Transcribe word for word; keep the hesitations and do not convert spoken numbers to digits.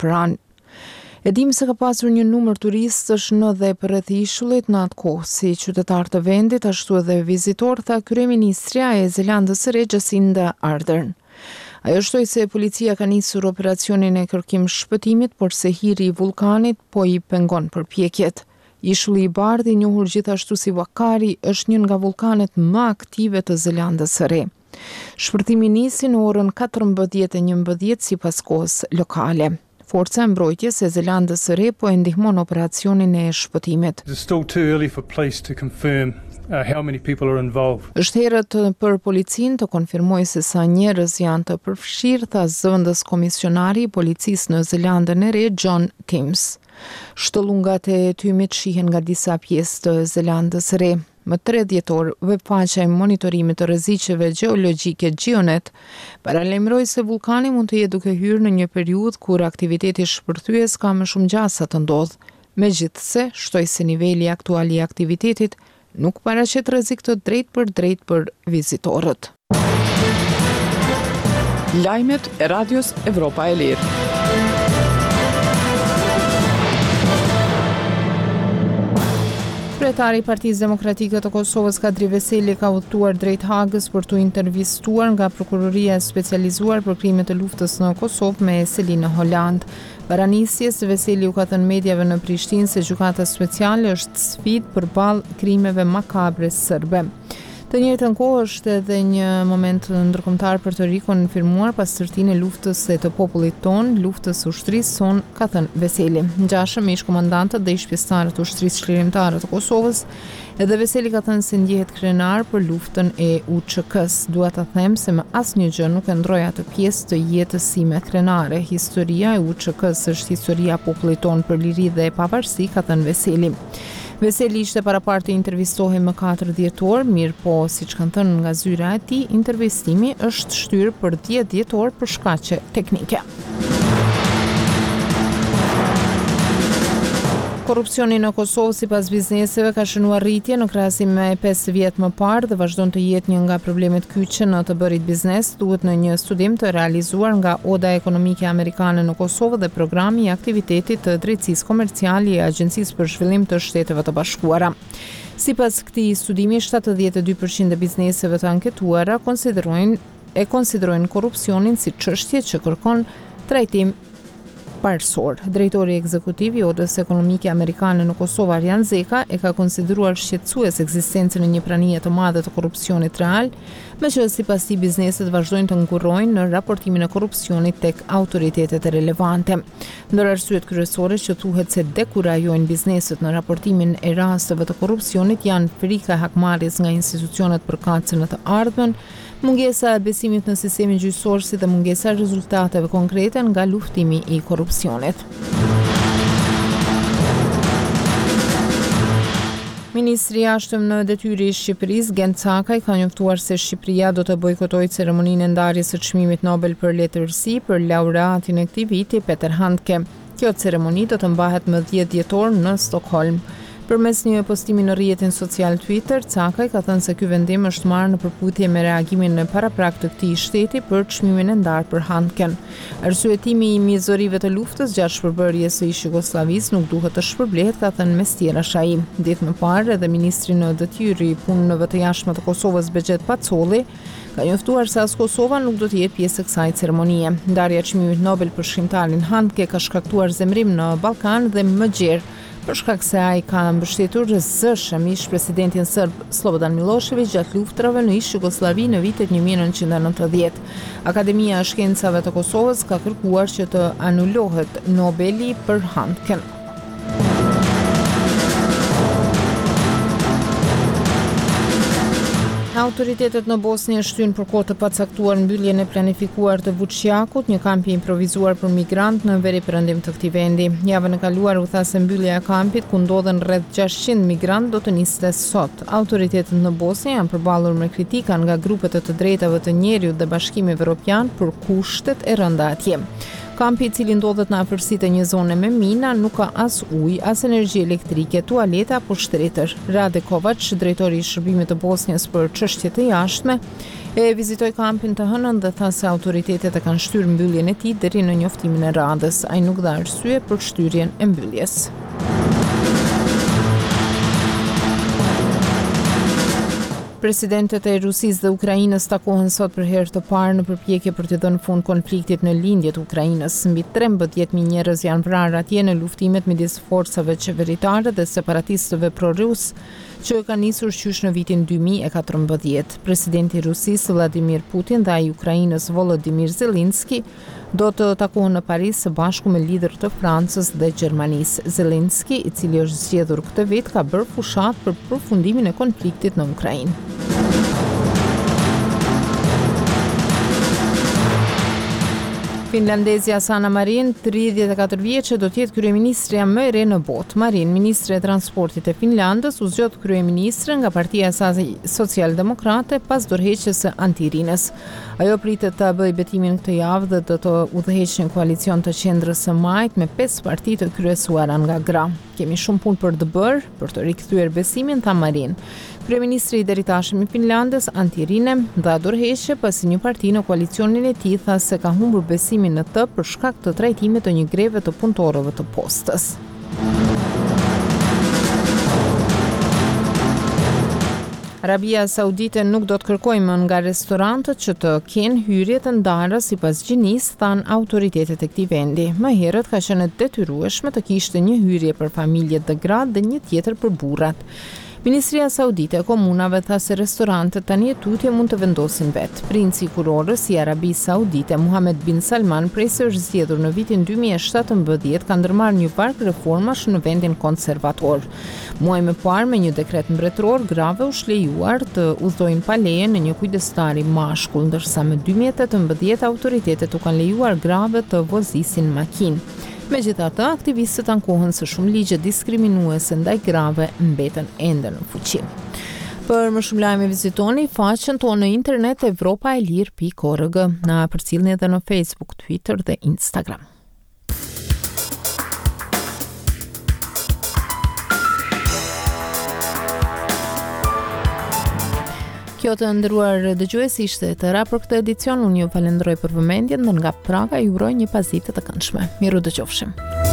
për anë. E dim se ka pasur një numër turistësh në dhe përreth ishullit në atë kohë, si qytetar të vendit, ashtu edhe vizitor, tha kryeministrja e Zelandës së Re Jacinda Ardern. Ajo shtoi se policia ka nisur operacionin e kërkim shpëtimit, por se hiri i vulkanit po i pengon përpjekjet. Ishulli i bardhë, i njohur gjithashtu si Wakari, është një nga vulkanet më aktive të Zelandës së Re. Shpërtimi nisi në orën katërmbëdhjetë e njëmbëdhjetë sipas kohës lokale. Forca e mbrojtjes e Zelandës së Re po e ndihmon operacionin e shpëtimit. It's still too early for police to confirm uh, how many people are involved. Është herët për policin të konfirmojë se sa njerëz janë të përfshirë, tha zëvendës komisionari i policisë në Zelandën e Re, John Timms. Shtollungat e tymit shihen nga disa pjesë të Zelandës së Re. Më tre dhjetor, webfaqja e monitorimit të rreziqeve gjeologjike GeoNet paralajmëroi se vulkani mund të jetë duke hyrë në një periudhë kur aktiviteti shpërthyes ka më shumë gjasa të ndodhë. Megjithse, shtoi se niveli aktual i aktivitetit nuk paraqet rrezik të drejtë për drejtë për vizitorët. Lajmet e Radios Evropa e Lirë. Kryetari i Partisë Demokratike të Kosovës Kadri Veseli ka udhëtuar drejt Hagës për t'u intervistuar nga prokuroria e specializuar për krimet e luftës në Kosovë me Selina Holland. Para nisjes, Veseli u ka thënë mediave në Prishtinë se gjykata speciale është sfidë përballë krimeve makabre serbe. Të njëjtën kohë është edhe një moment ndërkombëtar për të rikonfirmuar pastërtinë e luftës së të popullit ton, luftës së ushtrisë son, ka thënë Veseli. Ngjashëm me ish-komandantët dhe ish-pjesëtarët të ushtrisë çlirimtare të Kosovës, edhe Veseli ka thënë se ndjehet krenar për luftën e U Ç K-s. Dua ta them se me asnjë gjë nuk e ndroj atë pjesë të jetës sime krenare. Historia e U Ç K-s është historia e popullit ton për liri dhe pavarësi, ka thënë Veseli. Veseli ishte parapar të intervistohej më katër dhjetor, mirë po, siç kanë thënë nga zyra e tij, intervistimi është shtyrë për dhjetë dhjetor për shkaqe teknike. Korrupsioni në Kosovë sipas bizneseve ka shënuar rritje në krahasim me pesë vjet më parë dhe vazhdon të jetë një nga problemet kyçe në të bërit biznes, duhet në një studim të realizuar nga Oda Ekonomike Amerikane në Kosovë dhe programi i aktivitetit të drejtësisë komerciale e Agjencisë për Zhvillim të Shteteve të Bashkuara. Sipas këtij studimi, shtatëdhjetë e dy përqind e bizneseve të anketuara konsiderojnë e konsiderojnë korrupsionin si çështje që kërkon trajtim parësor. Drejtori ekzekutiv i Odës Ekonomike Amerikane në Kosovë, Arjan Zeka, e ka konsideruar shqetësues ekzistencën e një pranie të madhe të korrupsionit real, me që sipas tij bizneset vazhdojnë të ngurrojnë në raportimin e korrupsionit tek autoritetet e relevante. Ndër arsyet kryesore që thuhet se dekurajojnë bizneset në raportimin e rasteve të korrupsionit janë frika e hakmarrjes nga institucionet përkatëse në të ardhmen, mungesa e besimit në sistemin gjyqësor si dhe mungesa e rezultateve konkrete nga luftimi i korrupsionit. Ministri i jashtëm në detyrë i Shqipërisë, Gent Cakaj, ka njoftuar se Shqipëria do të bojkotojë ceremoninë e ndarjes së çmimit Nobel për letërsi për laureatin e këtij viti, Peter Handke. Kjo ceremoni do të mbahet më dhjetë dhjetor në Stockholm. Përmes një postimi në rrjetin social Twitter, Cakaj ka thënë se ky vendim është marrë në përputhje me reagimin në paraprak të këtij shteti për çmimin e ndarë për Handken. Arsyetimi i mizorive të luftës gjatë shpërbërjes së ish Jugosllavisë nuk duhet të shpërblehet, ka thënë mes tjerash ai. Ditë më parë, edhe ministri në detyrë i punëve të jashtme të Kosovës, Bexhet Pacolli, ka njoftuar se as Kosova nuk do të jetë pjesë e kësaj ceremonie. Ndarja e çmimit Nobel për shkrimtarin Handke ka shkaktuar zemrim në Ballkan dhe më gjerë, për shkak se ai ka mbështetur rrezëshëm ish-presidentin serb Slobodan Milošević gjatë luftrave në ish-Jugosllavi në vitet një mijë e nëntëqind e nëntëdhjetë. Akademia e Shkencave të Kosovës ka kërkuar që të anulohet Nobeli për Handken. Autoritetet në Bosnjë shtyn për kohë të pacaktuar mbylljen e planifikuar të Vučjakut, një kampi improvisuar për migrant në veriperëndim të këtij vendi. Javën e kaluar u tha se mbyllja e kampit, ku ndodhen rreth gjashtëqind migrant, do të niste sot. Autoritetet në Bosnjë janë përballur me kritika nga grupet e të drejtave të njerëzit dhe Bashkimi Evropian për kushtet e rënda atje. Kampi, i cili ndodhet në afërsitë e një zone me mina, nuk ka as ujë, as energji elektrike, tualeta apo shtretër. Rade Kovač, drejtori i Shërbimit të Bosnjës për çështjet e jashtme, E vizitoi kampin të hënën dhe tha se autoritetet e kanë shtyrë mbylljen e tij deri në njoftimin e radhës. Ai nuk dha arsye për shtyrjen e mbylljes. Presidentët e Rusisë dhe Ukrainës takohen sot për herë të parë në përpjekje për të dhënë fund konfliktit në lindje të Ukrainës. Mbi trembëdhjetë mijë njerëz janë vrarë atje në luftimet midis forcave qeveritare dhe separatistëve pro-rus që ka nisur qysh në vitin dy mijë e katërmbëdhjetë. Presidenti i Rusisë Vladimir Putin dhe ai i Ukrainës Volodymyr Zelensky do të takohen në Paris së bashku me lider të Francës dhe Gjermanisë. Zelensky, i cili është zgjedhur këtë vit, ka bërë fushat për përfundimin e konfliktit në Ukrainë. Finlandezja Sanna Marin, tridhjetë e katër vjeçe, do të jetë kryeministrja më e re në botë. Marin, ministre e transportit e Finlandës, u zgjodh kryeministre nga partia e saj socialdemokrate pas dorëheqjes së Antirinës. Ajo pritet të bëjë betimin këtë javë dhe do të udhëheqë një koalicion të qendrës së majt me pesë parti të kryesuara nga gra. Kemi shumë punë për të bërë për të rikthyer besimin, tha Marin. Kryeministri i deritashëm i Finlandës, Antirine, dha dorëheqje pasi një parti në koalicionin e tij tha se ka humbur besimin në të për shkak të trajtimit të një greve të punëtorëve të postës. Arabia Saudite nuk do të kërkojë më nga restorantët që të kenë hyrje të ndara sipas gjinisë, than autoritetet e këtij vendi. Më herët ka qenë e detyrueshme të kishte një hyrje për familjet dhe gratë dhe një tjetër për burrat. Ministria Saudite e Komunave tha se restorantët tani e tutje mund të vendosin vetë. Princi i kurorës i Arabisë Saudite, Muhammed bin Salman, prej se është zgjedhur në vitin dy mijë e shtatëmbëdhjetë, ka ndërmarrë një varg reformash në vendin konservator. Muaj më parë, me një dekret mbretëror, grave u shlejuar të udhtojnë pa leje në një kujdestar i mashkull, ndërsa më dy mijë e tetëmbëdhjetë autoritetet u kanë lejuar grave të vozisin makinë. Megjithatë, aktivistët ankohen se shumë ligje diskriminuese ndaj grave mbeten ende në fuqi. Për më shumë lajme vizitoni faqen tonë në internet evropaelir pikë org. Na përcjellni edhe në Facebook, Twitter dhe Instagram. Kjo të nderuar dëgjues ishte e tëra për këtë edicion. Unë ju falenderoj për vëmendjen dhe nga Praga ju uroj një pasditë të këndshme. Miru dëgjofshim.